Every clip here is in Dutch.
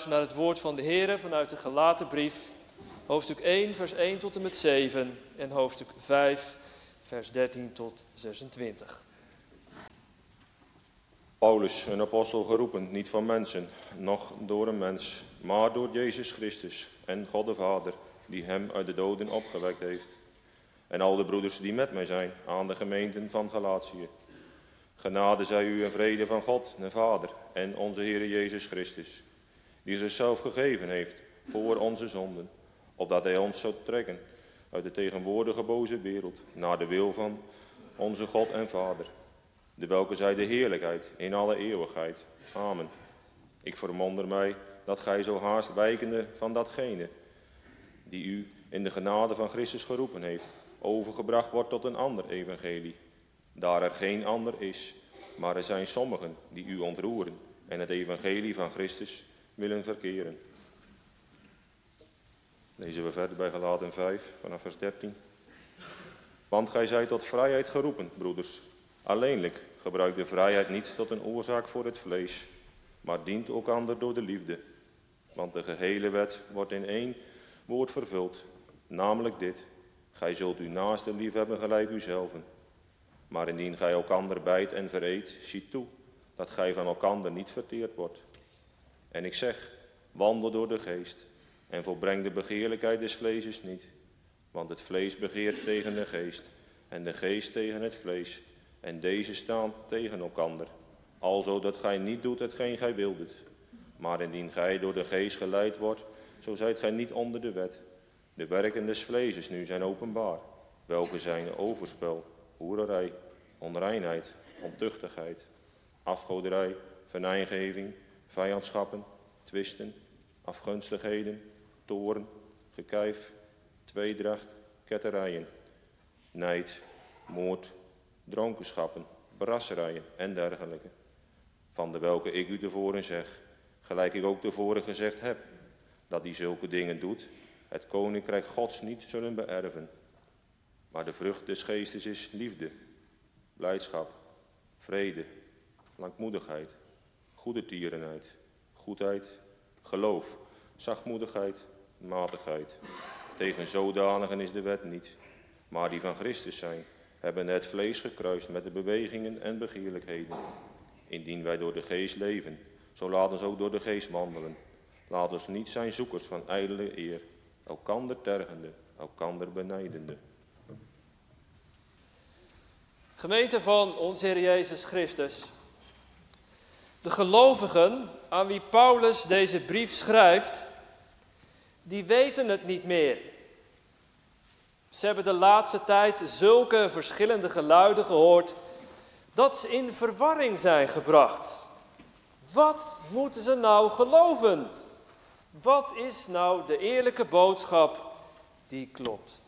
luisteren naar het woord van de Heere vanuit de Galatenbrief, hoofdstuk 1, vers 1 tot en met 7 en hoofdstuk 5, vers 13 tot 26. Paulus, een apostel geroepen, niet van mensen, noch door een mens, maar door Jezus Christus en God de Vader, die hem uit de doden opgewekt heeft. En al de broeders die met mij zijn, aan de gemeenten van Galatië. Genade zij u en vrede van God, de Vader en onze Heere Jezus Christus, die zichzelf gegeven heeft voor onze zonden, opdat hij ons zou trekken uit de tegenwoordige boze wereld, naar de wil van onze God en Vader, de welke zij de heerlijkheid in alle eeuwigheid. Amen. Ik verwonder mij dat gij zo haast wijkende van datgene die u in de genade van Christus geroepen heeft, overgebracht wordt tot een ander evangelie, daar er geen ander is, maar er zijn sommigen die u ontroeren en het evangelie van Christus willen verkeren. Lezen we verder bij Galaten 5, vanaf vers 13. Want gij zijt tot vrijheid geroepen, broeders. Alleenlijk gebruik de vrijheid niet tot een oorzaak voor het vlees, maar dient elkander door de liefde. Want de gehele wet wordt in één woord vervuld, namelijk dit: gij zult uw naaste liefhebben gelijk uzelven. Maar indien gij elkander bijt en vereet, ziet toe dat gij van elkander niet verteerd wordt. En ik zeg, wandel door de geest en volbreng de begeerlijkheid des vleeses niet. Want het vlees begeert tegen de geest en de geest tegen het vlees. En deze staan tegen elkander, alzo dat gij niet doet hetgeen gij wildet. Maar indien gij door de geest geleid wordt, zo zijt gij niet onder de wet. De werken des vleeses nu zijn openbaar, welke zijn overspel, hoererij, onreinheid, ontuchtigheid, afgoderij, venijngeving, vijandschappen, twisten, afgunstigheden, toorn, gekijf, tweedracht, ketterijen, nijd, moord, dronkenschappen, brasserijen en dergelijke, van de welke ik u tevoren zeg, gelijk ik ook tevoren gezegd heb, dat die zulke dingen doet, het koninkrijk Gods niet zullen beërven. Maar de vrucht des geestes is liefde, blijdschap, vrede, langmoedigheid, goedertierenheid, goedheid, geloof, zachtmoedigheid, matigheid. Tegen zodanigen is de wet niet, maar die van Christus zijn, hebben het vlees gekruist met de bewegingen en begeerlijkheden. Indien wij door de geest leven, zo laat ons ook door de geest wandelen. Laat ons niet zijn zoekers van ijdele eer, elkander tergende, elkander benijdende. Gemeente van onze Heer Jezus Christus. De gelovigen aan wie Paulus deze brief schrijft, die weten het niet meer. Ze hebben de laatste tijd zulke verschillende geluiden gehoord dat ze in verwarring zijn gebracht. Wat moeten ze nou geloven? Wat is nou de eerlijke boodschap die klopt?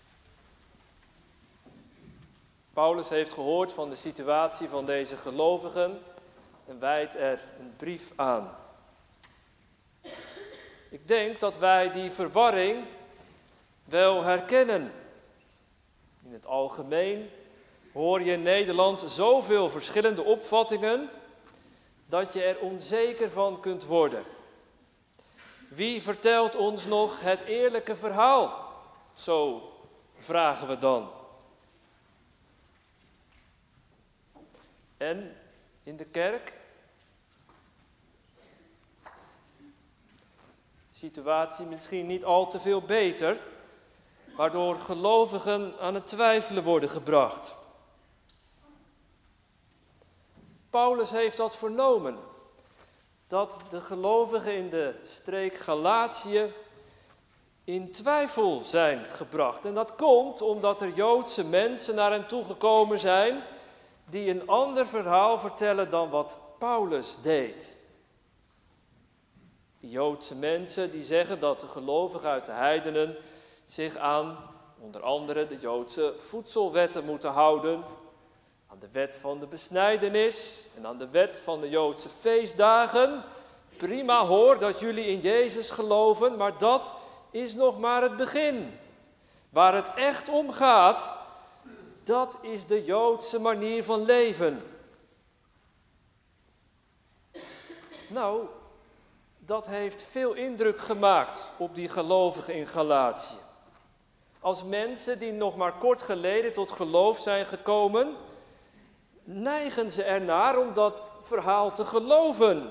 Paulus heeft gehoord van de situatie van deze gelovigen en wijdt er een brief aan. Ik denk dat wij die verwarring wel herkennen. In het algemeen hoor je in Nederland zoveel verschillende opvattingen dat je er onzeker van kunt worden. Wie vertelt ons nog het eerlijke verhaal? Zo vragen we dan. En in de kerk? Situatie misschien niet al te veel beter, waardoor gelovigen aan het twijfelen worden gebracht. Paulus heeft dat vernomen, dat de gelovigen in de streek Galatië in twijfel zijn gebracht. En dat komt omdat er Joodse mensen naar hen toegekomen zijn die een ander verhaal vertellen dan wat Paulus deed. Die Joodse mensen die zeggen dat de gelovigen uit de heidenen zich aan onder andere de Joodse voedselwetten moeten houden, aan de wet van de besnijdenis en aan de wet van de Joodse feestdagen. Prima hoor dat jullie in Jezus geloven, maar dat is nog maar het begin. Waar het echt om gaat, dat is de Joodse manier van leven. Nou, dat heeft veel indruk gemaakt op die gelovigen in Galatië. Als mensen die nog maar kort geleden tot geloof zijn gekomen, neigen ze ernaar om dat verhaal te geloven.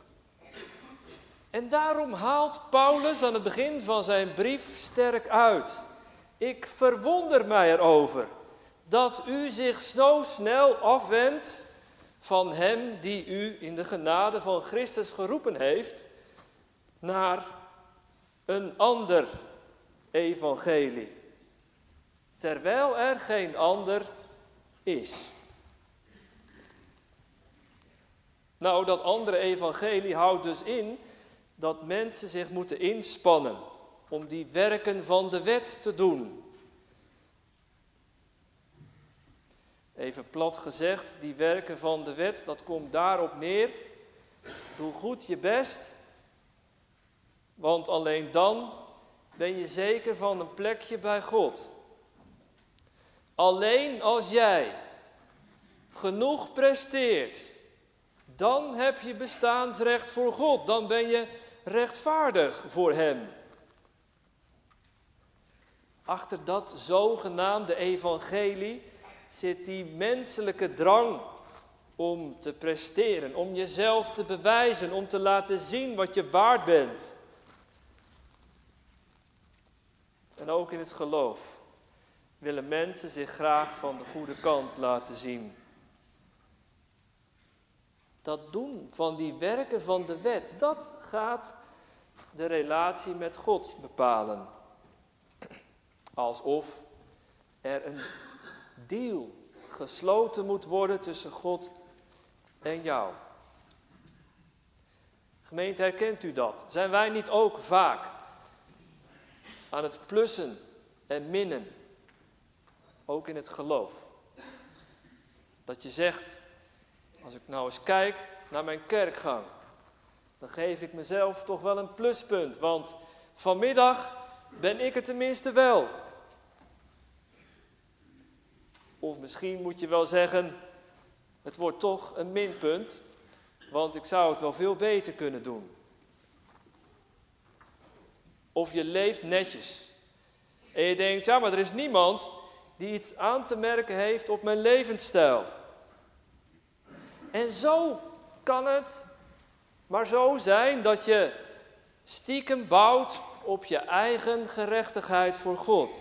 En daarom haalt Paulus aan het begin van zijn brief sterk uit: ik verwonder mij erover dat u zich zo snel afwendt van hem die u in de genade van Christus geroepen heeft naar een ander evangelie, terwijl er geen ander is. Nou, dat andere evangelie houdt dus in dat mensen zich moeten inspannen om die werken van de wet te doen. Even plat gezegd, die werken van de wet, dat komt daarop neer: doe goed je best, want alleen dan ben je zeker van een plekje bij God. Alleen als jij genoeg presteert, dan heb je bestaansrecht voor God. Dan ben je rechtvaardig voor Hem. Achter dat zogenaamde evangelie zit die menselijke drang om te presteren, om jezelf te bewijzen, om te laten zien wat je waard bent. En ook in het geloof willen mensen zich graag van de goede kant laten zien. Dat doen van die werken van de wet, dat gaat de relatie met God bepalen. Alsof er een deal gesloten moet worden tussen God en jou. Gemeente, herkent u dat? Zijn wij niet ook vaak aan het plussen en minnen? Ook in het geloof. Dat je zegt: als ik nou eens kijk naar mijn kerkgang, dan geef ik mezelf toch wel een pluspunt, want vanmiddag ben ik er tenminste wel. Of misschien moet je wel zeggen: het wordt toch een minpunt, want ik zou het wel veel beter kunnen doen. Of je leeft netjes en je denkt: ja, maar er is niemand die iets aan te merken heeft op mijn levensstijl. En zo kan het maar zo zijn dat je stiekem bouwt op je eigen gerechtigheid voor God.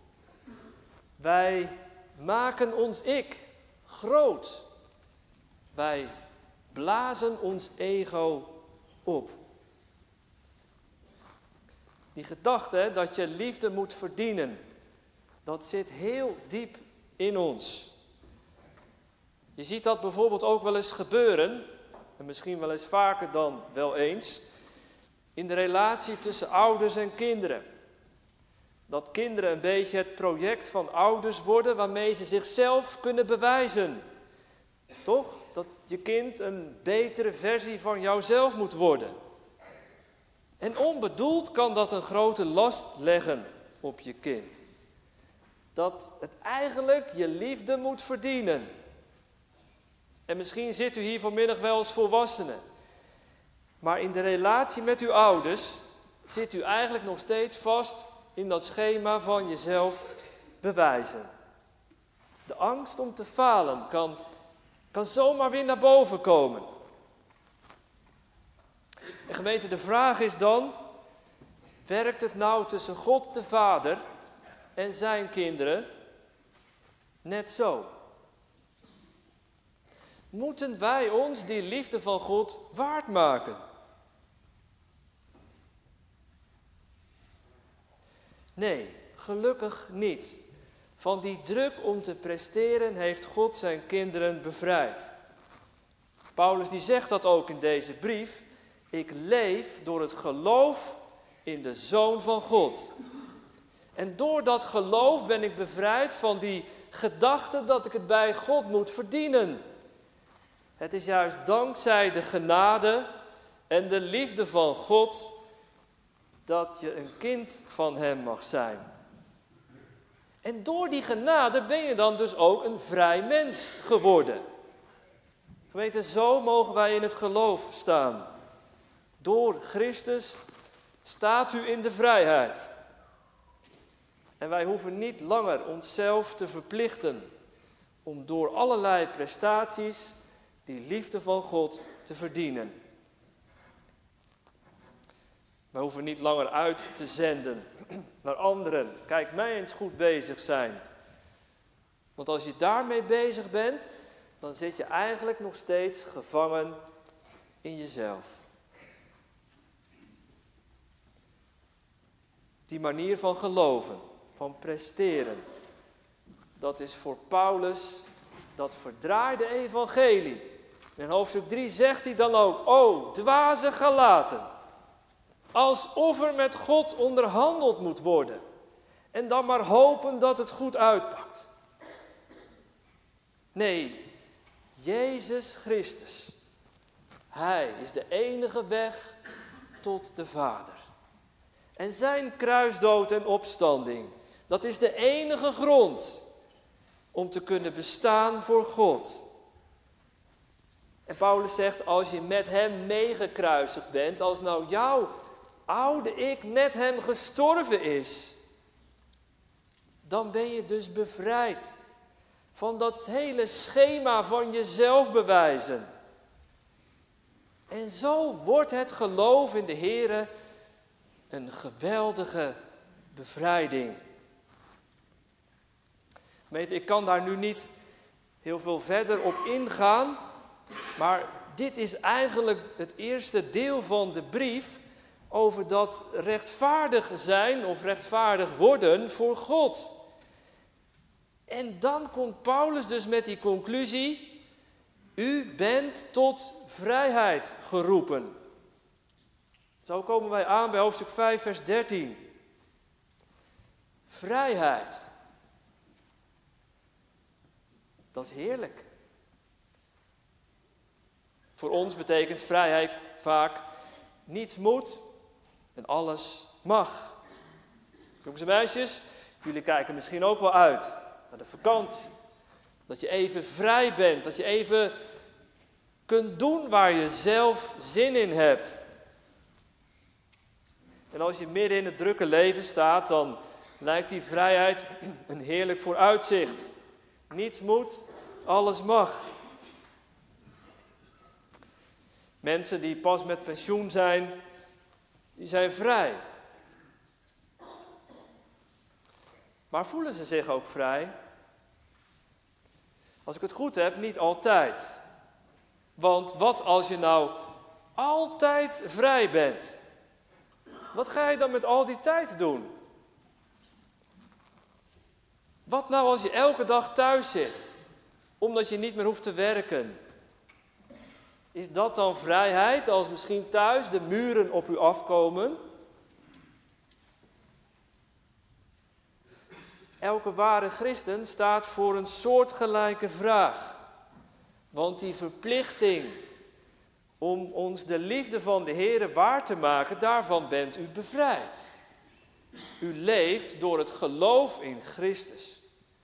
Wij maken ons ik groot. Wij blazen ons ego op. Die gedachte dat je liefde moet verdienen, dat zit heel diep in ons. Je ziet dat bijvoorbeeld ook wel eens gebeuren, en misschien wel eens vaker dan wel eens, in de relatie tussen ouders en kinderen. Dat kinderen een beetje het project van ouders worden waarmee ze zichzelf kunnen bewijzen. Toch? Dat je kind een betere versie van jouzelf moet worden. En onbedoeld kan dat een grote last leggen op je kind. Dat het eigenlijk je liefde moet verdienen. En misschien zit u hier vanmiddag wel als volwassene. Maar in de relatie met uw ouders zit u eigenlijk nog steeds vast in dat schema van jezelf bewijzen. De angst om te falen kan zomaar weer naar boven komen. En gemeente, de vraag is dan: werkt het nou tussen God de Vader en zijn kinderen net zo? Moeten wij ons die liefde van God waard maken? Nee, gelukkig niet. Van die druk om te presteren heeft God zijn kinderen bevrijd. Paulus die zegt dat ook in deze brief: ik leef door het geloof in de Zoon van God. En door dat geloof ben ik bevrijd van die gedachte dat ik het bij God moet verdienen. Het is juist dankzij de genade en de liefde van God dat je een kind van Hem mag zijn. En door die genade ben je dan dus ook een vrij mens geworden. Gemeente, zo mogen wij in het geloof staan. Door Christus staat u in de vrijheid. En wij hoeven niet langer onszelf te verplichten om door allerlei prestaties die liefde van God te verdienen. Wij hoeven niet langer uit te zenden naar anderen. Kijk, mij eens goed bezig zijn. Want als je daarmee bezig bent, dan zit je eigenlijk nog steeds gevangen in jezelf. Die manier van geloven, van presteren, dat is voor Paulus dat verdraaide evangelie. In hoofdstuk 3 zegt hij dan ook, o dwaze Galaten, alsof er met God onderhandeld moet worden en dan maar hopen dat het goed uitpakt. Nee, Jezus Christus, Hij is de enige weg tot de Vader. En zijn kruisdood en opstanding, dat is de enige grond om te kunnen bestaan voor God. En Paulus zegt, als je met hem meegekruisigd bent, als nou jouw oude ik met hem gestorven is, dan ben je dus bevrijd van dat hele schema van jezelf bewijzen. En zo wordt het geloof in de Here een geweldige bevrijding. Ik kan daar nu niet heel veel verder op ingaan, maar dit is eigenlijk het eerste deel van de brief over dat rechtvaardig zijn of rechtvaardig worden voor God. En dan komt Paulus dus met die conclusie, u bent tot vrijheid geroepen. Zo komen wij aan bij hoofdstuk 5 vers 13. Vrijheid. Dat is heerlijk. Voor ons betekent vrijheid vaak niets moet en alles mag. Jongens en meisjes, jullie kijken misschien ook wel uit naar de vakantie. Dat je even vrij bent, dat je even kunt doen waar je zelf zin in hebt. En als je midden in het drukke leven staat, dan lijkt die vrijheid een heerlijk vooruitzicht. Niets moet, alles mag. Mensen die pas met pensioen zijn, die zijn vrij. Maar voelen ze zich ook vrij? Als ik het goed heb, niet altijd. Want wat als je nou altijd vrij bent? Wat ga je dan met al die tijd doen? Wat nou als je elke dag thuis zit, omdat je niet meer hoeft te werken? Is dat dan vrijheid als misschien thuis de muren op u afkomen? Elke ware christen staat voor een soortgelijke vraag. Want die verplichting om ons de liefde van de Heere waar te maken, daarvan bent u bevrijd. U leeft door het geloof in Christus.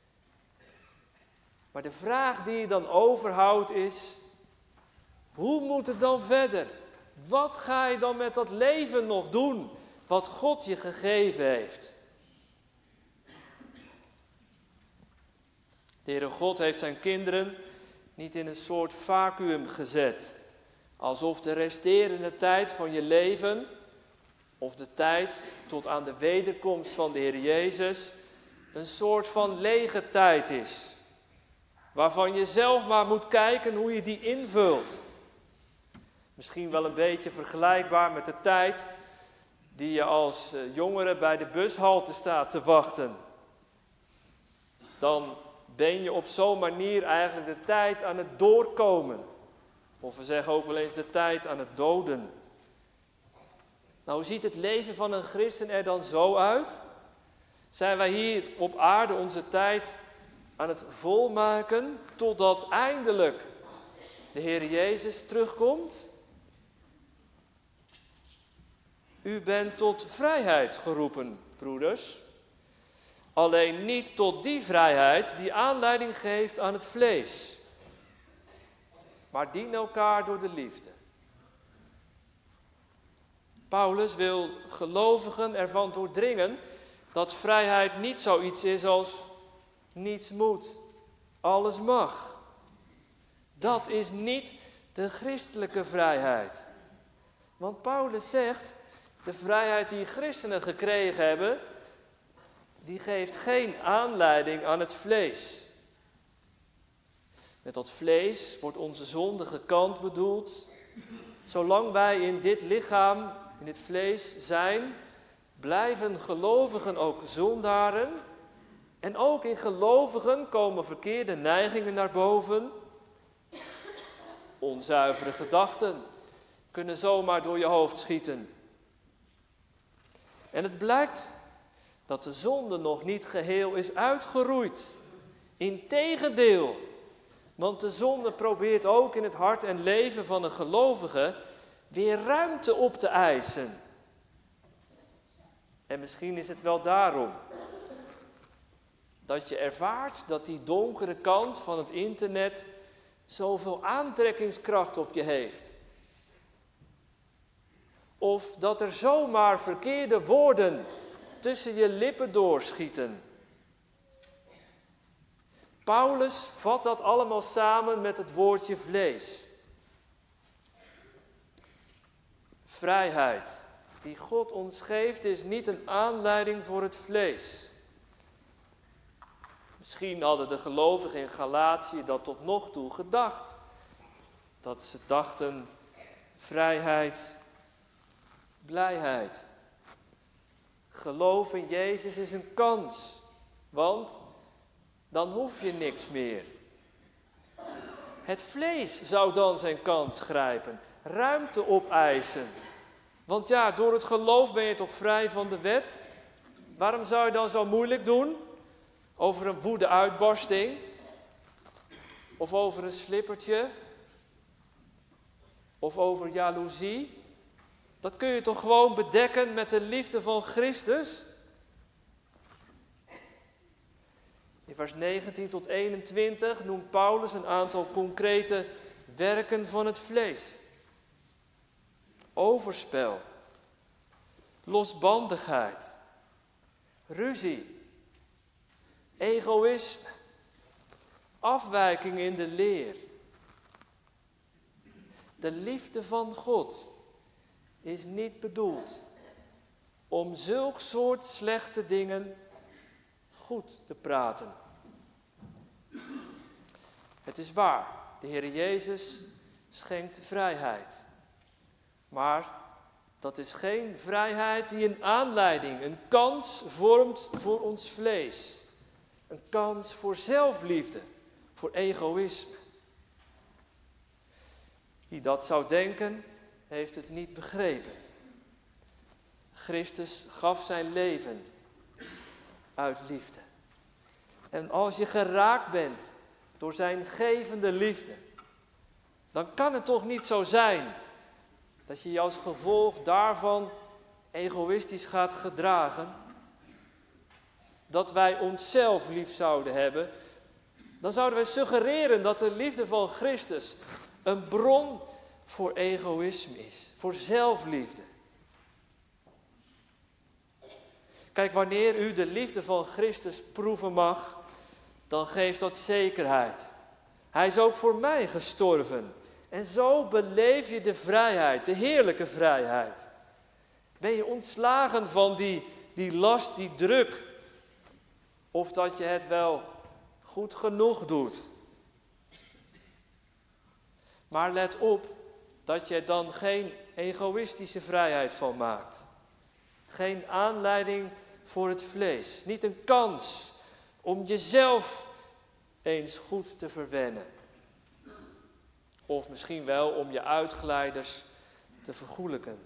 Maar de vraag die je dan overhoudt is, hoe moet het dan verder? Wat ga je dan met dat leven nog doen, wat God je gegeven heeft? De Heere God heeft zijn kinderen niet in een soort vacuüm gezet. Alsof de resterende tijd van je leven, of de tijd tot aan de wederkomst van de Heer Jezus, een soort van lege tijd is. Waarvan je zelf maar moet kijken hoe je die invult. Misschien wel een beetje vergelijkbaar met de tijd die je als jongere bij de bushalte staat te wachten. Dan ben je op zo'n manier eigenlijk de tijd aan het doorkomen. Of we zeggen ook wel eens de tijd aan het doden. Nou, hoe ziet het leven van een christen er dan zo uit? Zijn wij hier op aarde onze tijd aan het volmaken totdat eindelijk de Heer Jezus terugkomt? U bent tot vrijheid geroepen, broeders. Alleen niet tot die vrijheid die aanleiding geeft aan het vlees. Maar dien elkaar door de liefde. Paulus wil gelovigen ervan doordringen dat vrijheid niet zoiets is als niets moet, alles mag. Dat is niet de christelijke vrijheid. Want Paulus zegt, de vrijheid die christenen gekregen hebben, die geeft geen aanleiding aan het vlees. Met dat vlees wordt onze zondige kant bedoeld. Zolang wij in dit lichaam, in dit vlees zijn, blijven gelovigen ook zondaren. En ook in gelovigen komen verkeerde neigingen naar boven. Onzuivere gedachten kunnen zomaar door je hoofd schieten. En het blijkt dat de zonde nog niet geheel is uitgeroeid. Integendeel, want de zonde probeert ook in het hart en leven van een gelovige weer ruimte op te eisen. En misschien is het wel daarom dat je ervaart dat die donkere kant van het internet zoveel aantrekkingskracht op je heeft. Of dat er zomaar verkeerde woorden tussen je lippen doorschieten. Paulus vat dat allemaal samen met het woordje vlees. Vrijheid die God ons geeft is niet een aanleiding voor het vlees. Misschien hadden de gelovigen in Galatië dat tot nog toe gedacht. Dat ze dachten, vrijheid, blijheid. Geloof in Jezus is een kans, want dan hoef je niks meer. Het vlees zou dan zijn kans grijpen, ruimte opeisen. Want ja, door het geloof ben je toch vrij van de wet? Waarom zou je dan zo moeilijk doen? Over een woede-uitbarsting? Of over een slippertje? Of over jaloezie? Dat kun je toch gewoon bedekken met de liefde van Christus? In vers 19 tot 21 noemt Paulus een aantal concrete werken van het vlees. Overspel, losbandigheid, ruzie, egoïsme, afwijking in de leer. De liefde van God is niet bedoeld om zulk soort slechte dingen goed te praten. Het is waar, de Heer Jezus schenkt vrijheid. Maar dat is geen vrijheid die een aanleiding, een kans vormt voor ons vlees. Een kans voor zelfliefde, voor egoïsme. Wie dat zou denken, heeft het niet begrepen. Christus gaf zijn leven uit liefde. En als je geraakt bent door zijn gevende liefde, dan kan het toch niet zo zijn dat je je als gevolg daarvan egoïstisch gaat gedragen. Dat wij onszelf lief zouden hebben. Dan zouden wij suggereren dat de liefde van Christus een bron voor egoïsme is. Voor zelfliefde. Kijk, wanneer u de liefde van Christus proeven mag, dan geeft dat zekerheid. Hij is ook voor mij gestorven. En zo beleef je de vrijheid, de heerlijke vrijheid. Ben je ontslagen van die last, die druk. Of dat je het wel goed genoeg doet. Maar let op dat je er dan geen egoïstische vrijheid van maakt. Geen aanleiding voor het vlees. Niet een kans om jezelf eens goed te verwennen. Of misschien wel om je uitglijders te vergoelijken.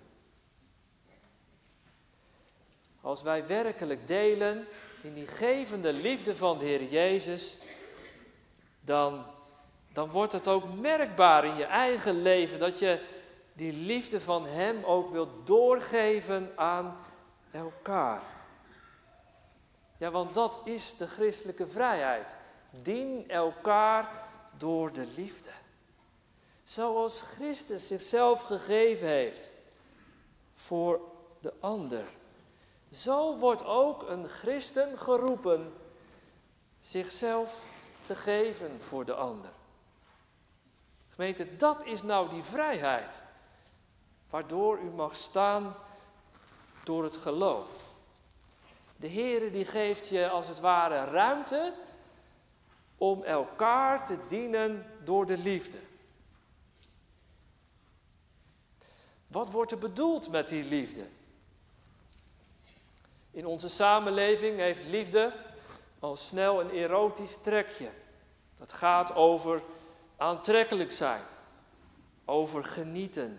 Als wij werkelijk delen in die gevende liefde van de Heer Jezus, dan wordt het ook merkbaar in je eigen leven dat je die liefde van Hem ook wilt doorgeven aan elkaar. Ja, want dat is de christelijke vrijheid. Dien elkaar door de liefde. Zoals Christus zichzelf gegeven heeft voor de ander. Zo wordt ook een christen geroepen zichzelf te geven voor de ander. Gemeente, dat is nou die vrijheid waardoor u mag staan door het geloof. De Heere die geeft je als het ware ruimte om elkaar te dienen door de liefde. Wat wordt er bedoeld met die liefde? In onze samenleving heeft liefde al snel een erotisch trekje. Dat gaat over aantrekkelijk zijn, over genieten.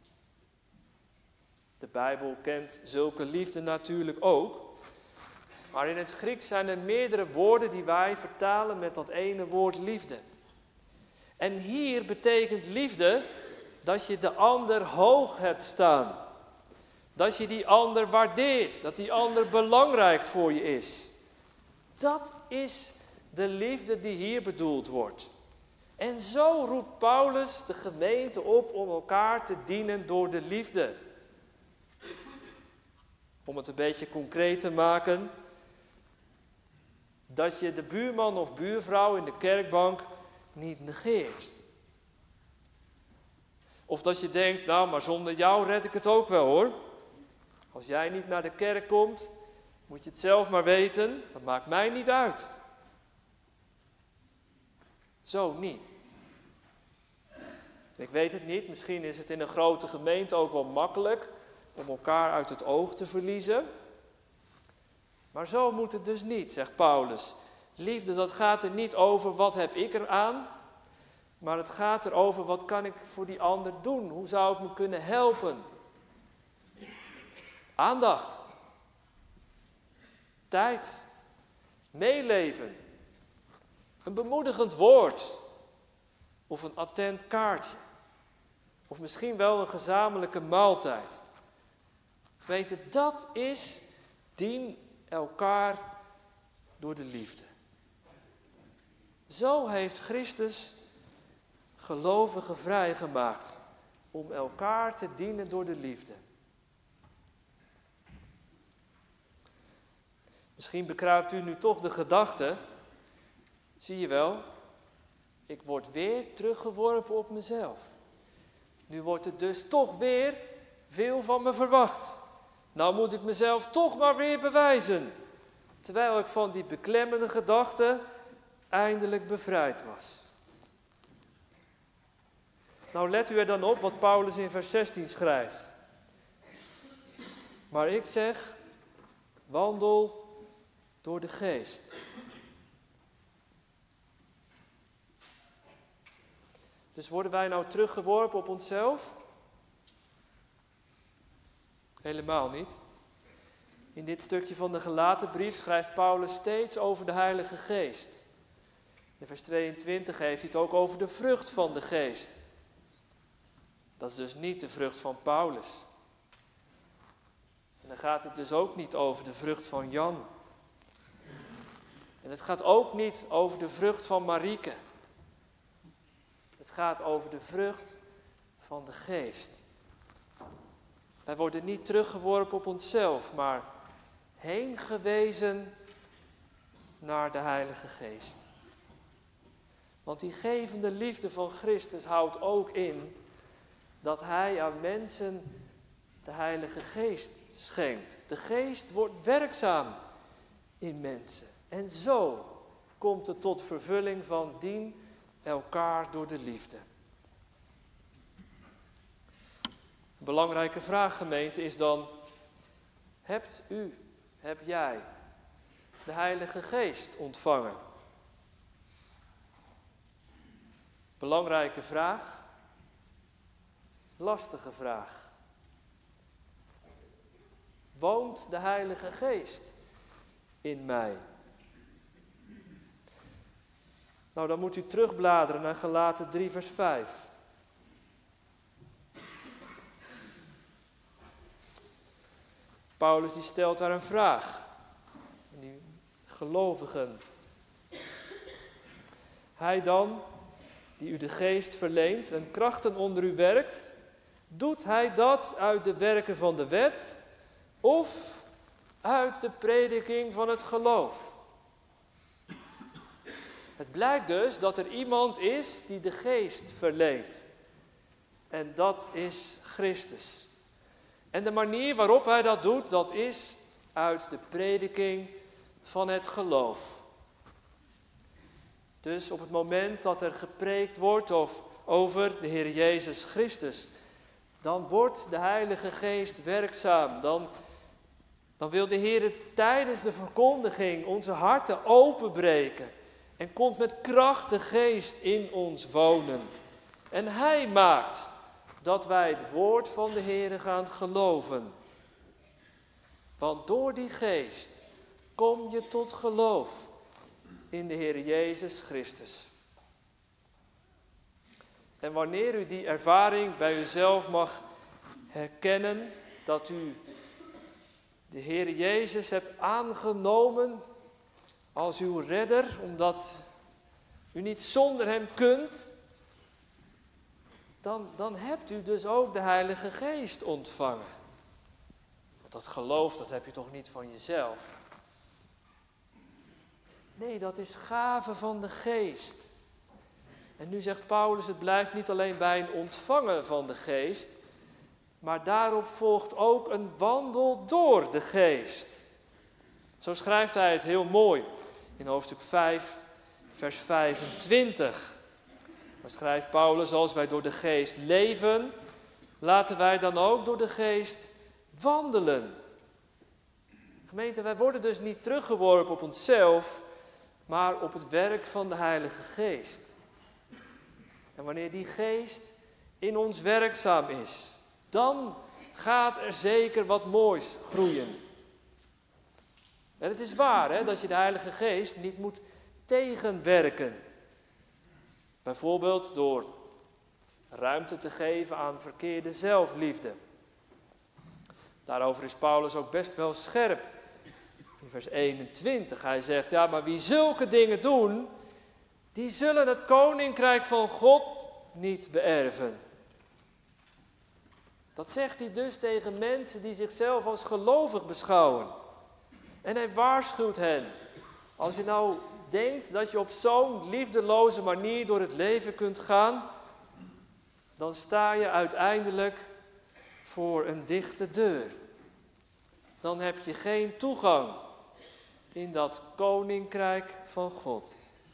De Bijbel kent zulke liefde natuurlijk ook. Maar in het Grieks zijn er meerdere woorden die wij vertalen met dat ene woord liefde. En hier betekent liefde dat je de ander hoog hebt staan. Dat je die ander waardeert, dat die ander belangrijk voor je is. Dat is de liefde die hier bedoeld wordt. En zo roept Paulus de gemeente op om elkaar te dienen door de liefde. Om het een beetje concreet te maken, dat je de buurman of buurvrouw in de kerkbank niet negeert. Of dat je denkt, nou maar zonder jou red ik het ook wel hoor. Als jij niet naar de kerk komt, moet je het zelf maar weten, dat maakt mij niet uit. Zo niet. Ik weet het niet, misschien is het in een grote gemeente ook wel makkelijk om elkaar uit het oog te verliezen. Maar zo moet het dus niet, zegt Paulus. Liefde, dat gaat er niet over wat heb ik eraan, maar het gaat erover wat kan ik voor die ander doen? Hoe zou ik me kunnen helpen? Aandacht. Tijd. Meeleven. Een bemoedigend woord. Of een attent kaartje. Of misschien wel een gezamenlijke maaltijd. Weet je, dat is dien elkaar door de liefde. Zo heeft Christus gelovigen vrijgemaakt om elkaar te dienen door de liefde. Misschien bekruipt u nu toch de gedachte, zie je wel, ik word weer teruggeworpen op mezelf. Nu wordt er dus toch weer veel van me verwacht. Nou moet ik mezelf toch maar weer bewijzen. Terwijl ik van die beklemmende gedachte eindelijk bevrijd was. Nou let u er dan op wat Paulus in vers 16 schrijft. Maar ik zeg, wandel door de geest. Dus worden wij nou teruggeworpen op onszelf? Helemaal niet. In dit stukje van de Galatenbrief schrijft Paulus steeds over de Heilige Geest. In vers 22 heeft hij het ook over de vrucht van de geest. Dat is dus niet de vrucht van Paulus. En dan gaat het dus ook niet over de vrucht van Jan. En het gaat ook niet over de vrucht van Marieke. Het gaat over de vrucht van de geest. Wij worden niet teruggeworpen op onszelf, maar heen gewezen naar de Heilige Geest. Want die gevende liefde van Christus houdt ook in dat Hij aan mensen de Heilige Geest schenkt. De Geest wordt werkzaam in mensen. En zo komt het tot vervulling van dien elkaar door de liefde. Een belangrijke vraag, gemeente, is dan: hebt jij de Heilige Geest ontvangen? Belangrijke vraag, lastige vraag. Woont de Heilige Geest in mij? Nou, dan moet u terugbladeren naar Galaten 3 vers 5. Paulus die stelt daar een vraag. En die gelovigen. Hij dan, die u de geest verleent en krachten onder u werkt, Doet hij dat uit de werken van de wet of uit de prediking van het geloof? Het blijkt dus dat er iemand is die de geest verleent. En dat is Christus. En de manier waarop hij dat doet, dat is uit de prediking van het geloof. Dus op het moment dat er gepreekt wordt over de Heer Jezus Christus, dan wordt de Heilige Geest werkzaam. Dan wil de Heer tijdens de verkondiging onze harten openbreken. En komt met kracht de Geest in ons wonen. En Hij maakt dat wij het woord van de Heer gaan geloven. Want door die Geest kom je tot geloof in de Heer Jezus Christus. En wanneer u die ervaring bij uzelf mag herkennen, dat u de Heer Jezus hebt aangenomen als uw redder, omdat u niet zonder hem kunt, dan hebt u dus ook de Heilige Geest ontvangen. Want dat geloof, dat heb je toch niet van jezelf? Nee, dat is gave van de Geest. En nu zegt Paulus, het blijft niet alleen bij een ontvangen van de Geest, maar daarop volgt ook een wandel door de Geest. Zo schrijft hij het heel mooi in hoofdstuk 5, vers 25. Dan schrijft Paulus, als wij door de Geest leven, laten wij dan ook door de Geest wandelen. Gemeente, wij worden dus niet teruggeworpen op onszelf, maar op het werk van de Heilige Geest. En wanneer die Geest in ons werkzaam is, dan gaat er zeker wat moois groeien. En het is waar dat je de Heilige Geest niet moet tegenwerken. Bijvoorbeeld door ruimte te geven aan verkeerde zelfliefde. Daarover is Paulus ook best wel scherp. In vers 21, hij zegt, ja, maar wie zulke dingen doen, die zullen het koninkrijk van God niet beërven. Dat zegt hij dus tegen mensen die zichzelf als gelovig beschouwen. En hij waarschuwt hen. Als je nou denkt dat je op zo'n liefdeloze manier door het leven kunt gaan, dan sta je uiteindelijk voor een dichte deur. Dan heb je geen toegang in dat koninkrijk van God.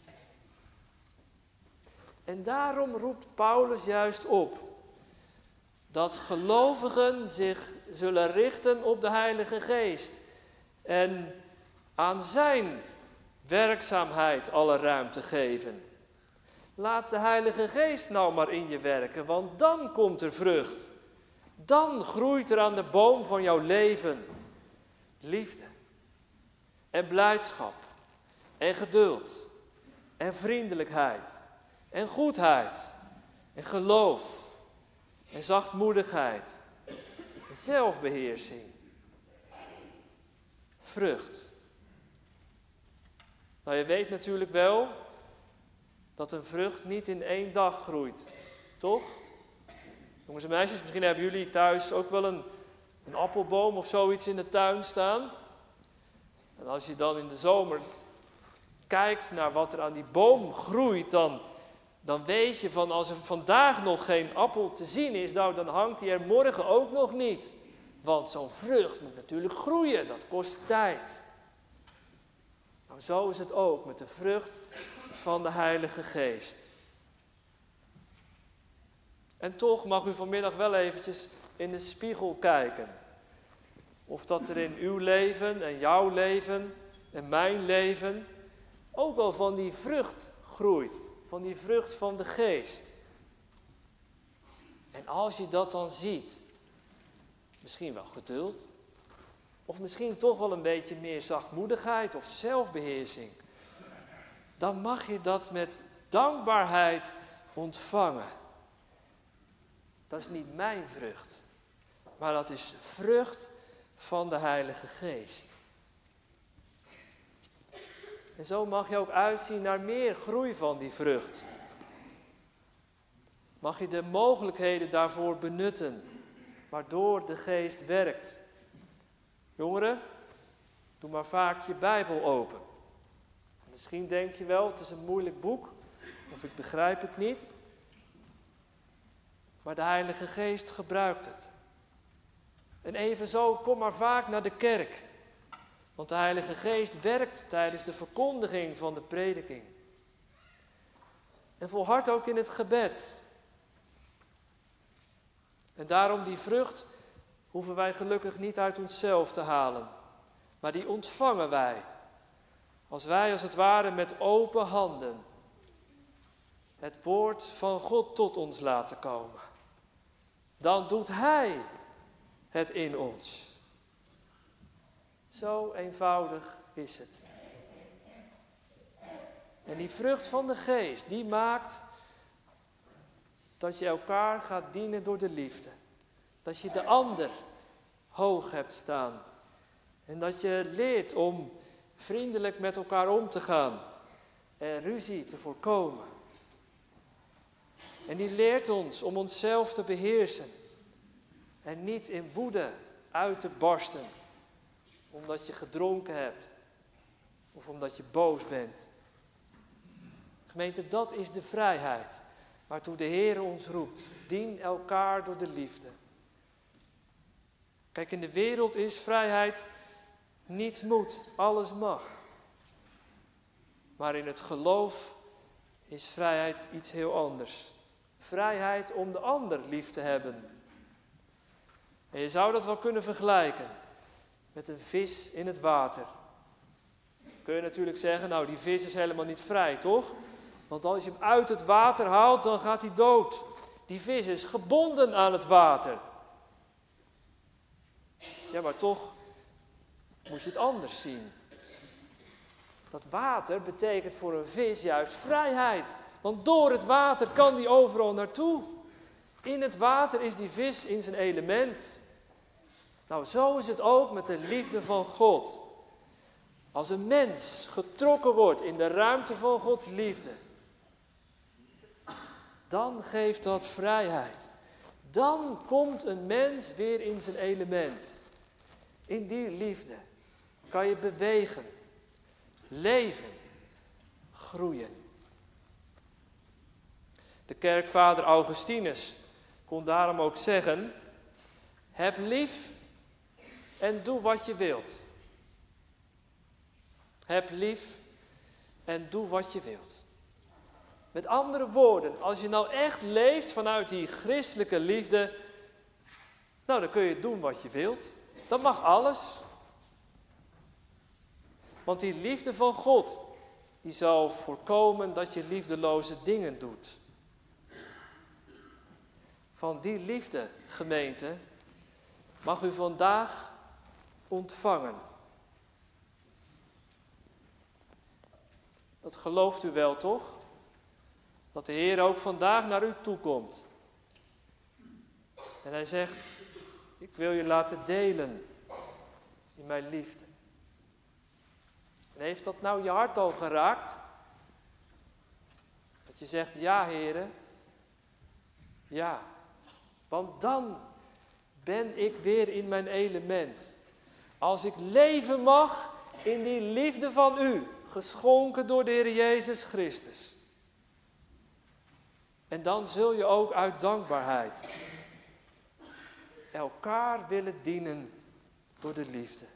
En daarom roept Paulus juist op dat gelovigen zich zullen richten op de Heilige Geest en aan zijn werkzaamheid alle ruimte geven. Laat de Heilige Geest nou maar in je werken, want dan komt er vrucht. Dan groeit er aan de boom van jouw leven liefde en blijdschap en geduld en vriendelijkheid en goedheid en geloof en zachtmoedigheid en zelfbeheersing. Vrucht. Nou, je weet natuurlijk wel dat een vrucht niet in 1 dag groeit, toch? Jongens en meisjes, misschien hebben jullie thuis ook wel een appelboom of zoiets in de tuin staan. En als je dan in de zomer kijkt naar wat er aan die boom groeit, dan weet je van als er vandaag nog geen appel te zien is, nou dan hangt die er morgen ook nog niet. Want zo'n vrucht moet natuurlijk groeien, dat kost tijd. Nou, zo is het ook met de vrucht van de Heilige Geest. En toch mag u vanmiddag wel eventjes in de spiegel kijken. Of dat er in uw leven en jouw leven en mijn leven ook wel van die vrucht groeit. Van die vrucht van de Geest. En als je dat dan ziet, misschien wel geduld, of misschien toch wel een beetje meer zachtmoedigheid of zelfbeheersing, dan mag je dat met dankbaarheid ontvangen. Dat is niet mijn vrucht, maar dat is vrucht van de Heilige Geest. En zo mag je ook uitzien naar meer groei van die vrucht. mag je de mogelijkheden daarvoor benutten, waardoor de Geest werkt. Jongeren, doe maar vaak je Bijbel open. Misschien denk je wel, het is een moeilijk boek, of ik begrijp het niet. Maar de Heilige Geest gebruikt het. En evenzo, kom maar vaak naar de kerk. Want de Heilige Geest werkt tijdens de verkondiging van de prediking. En volhard ook in het gebed. En daarom die vrucht hoeven wij gelukkig niet uit onszelf te halen. Maar die ontvangen wij. Als wij als het ware met open handen het woord van God tot ons laten komen. Dan doet Hij het in ons. Zo eenvoudig is het. En die vrucht van de Geest, die maakt dat je elkaar gaat dienen door de liefde. Dat je de ander hoog hebt staan. En dat je leert om vriendelijk met elkaar om te gaan. En ruzie te voorkomen. En die leert ons om onszelf te beheersen. En niet in woede uit te barsten. Omdat je gedronken hebt. Of omdat je boos bent. Gemeente, dat is de vrijheid. Waartoe de Heer ons roept. Dien elkaar door de liefde. Kijk, in de wereld is vrijheid niets moet, alles mag. Maar in het geloof is vrijheid iets heel anders. Vrijheid om de ander lief te hebben. En je zou dat wel kunnen vergelijken met een vis in het water. Kun je natuurlijk zeggen, nou die vis is helemaal niet vrij, toch? Want als je hem uit het water haalt, dan gaat hij dood. Die vis is gebonden aan het water. Ja, maar toch moet je het anders zien. Dat water betekent voor een vis juist vrijheid. Want door het water kan die overal naartoe. In het water is die vis in zijn element. Nou, zo is het ook met de liefde van God. Als een mens getrokken wordt in de ruimte van Gods liefde, dan geeft dat vrijheid. Dan komt een mens weer in zijn element. In die liefde kan je bewegen, leven, groeien. De kerkvader Augustinus kon daarom ook zeggen: heb lief en doe wat je wilt. Heb lief en doe wat je wilt. Met andere woorden, als je nou echt leeft vanuit die christelijke liefde, nou dan kun je doen wat je wilt. Dat mag alles. Want die liefde van God, die zal voorkomen dat je liefdeloze dingen doet. Van die liefde, gemeente, mag u vandaag ontvangen. Dat gelooft u wel, toch? Dat de Heer ook vandaag naar u toe komt. En hij zegt: ik wil je laten delen in mijn liefde. En heeft dat nou je hart al geraakt? Dat je zegt: ja, Heere, ja. Want dan ben ik weer in mijn element. Als ik leven mag in die liefde van u, geschonken door de Heer Jezus Christus. En dan zul je ook uit dankbaarheid elkaar willen dienen door de liefde.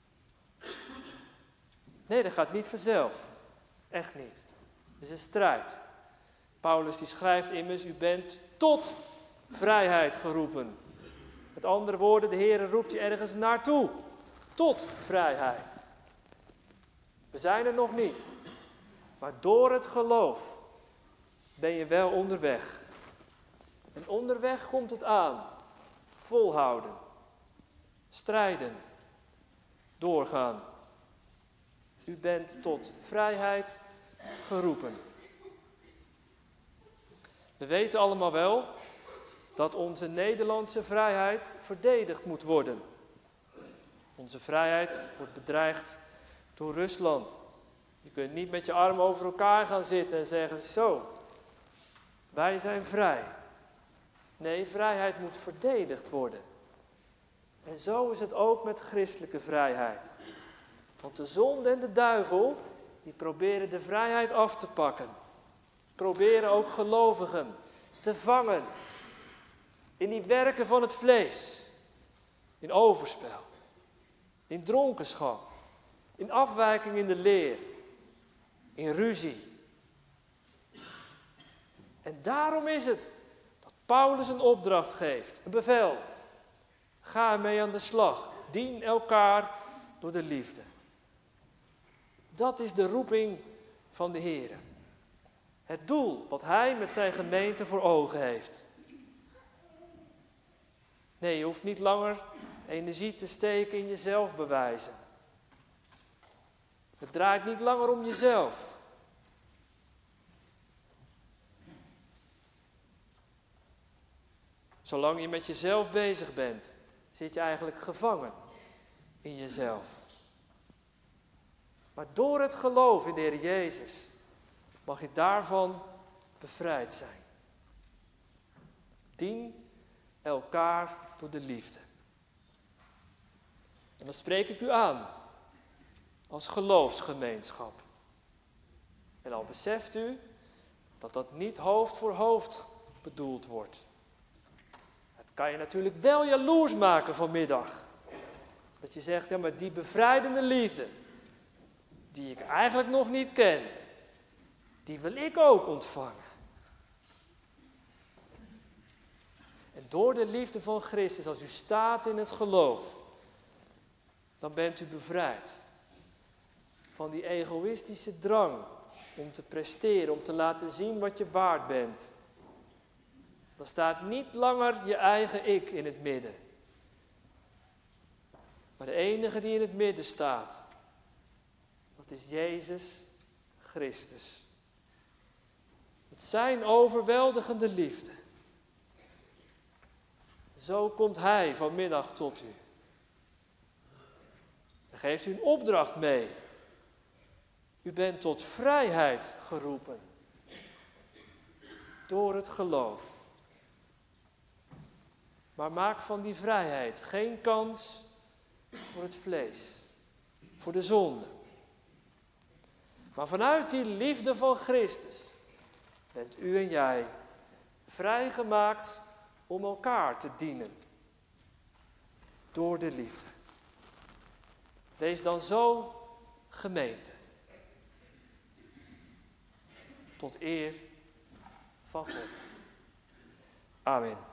Nee, dat gaat niet vanzelf. Echt niet. Het is een strijd. Paulus die schrijft immers: u bent tot vrijheid geroepen. Met andere woorden, de Heer roept je ergens naartoe. Tot vrijheid. We zijn er nog niet. Maar door het geloof ben je wel onderweg. En onderweg komt het aan. Volhouden. Strijden. Doorgaan. U bent tot vrijheid geroepen. We weten allemaal wel dat onze Nederlandse vrijheid verdedigd moet worden. Onze vrijheid wordt bedreigd door Rusland. Je kunt niet met je armen over elkaar gaan zitten en zeggen: zo, wij zijn vrij. Nee, vrijheid moet verdedigd worden. En zo is het ook met christelijke vrijheid. Want de zonde en de duivel, die proberen de vrijheid af te pakken. Proberen ook gelovigen te vangen in die werken van het vlees. In overspel, in dronkenschap, in afwijking in de leer, in ruzie. En daarom is het dat Paulus een opdracht geeft, een bevel. Ga ermee aan de slag. Dien elkaar door de liefde. Dat is de roeping van de Heer. Het doel wat Hij met zijn gemeente voor ogen heeft. Nee, je hoeft niet langer energie te steken in jezelf bewijzen. Het draait niet langer om jezelf. Zolang je met jezelf bezig bent, zit je eigenlijk gevangen in jezelf. Maar door het geloof in de Heer Jezus mag je daarvan bevrijd zijn. Dien elkaar door de liefde. En dan spreek ik u aan als geloofsgemeenschap. En al beseft u dat dat niet hoofd voor hoofd bedoeld wordt. Het kan je natuurlijk wel jaloers maken vanmiddag. Dat je zegt, ja, maar die bevrijdende liefde, die ik eigenlijk nog niet ken, die wil ik ook ontvangen. En door de liefde van Christus, als u staat in het geloof, dan bent u bevrijd van die egoïstische drang om te presteren, om te laten zien wat je waard bent. Dan staat niet langer je eigen ik in het midden. Maar de enige die in het midden staat, dat is Jezus Christus. Het zijn overweldigende liefde. Zo komt Hij vanmiddag tot u. Hij geeft u een opdracht mee. U bent tot vrijheid geroepen. Door het geloof. Maar maak van die vrijheid geen kans voor het vlees. Voor de zonde. Maar vanuit die liefde van Christus bent u en jij vrijgemaakt om elkaar te dienen. Door de liefde. Wees dan zo gemeente. Tot eer van God. Amen.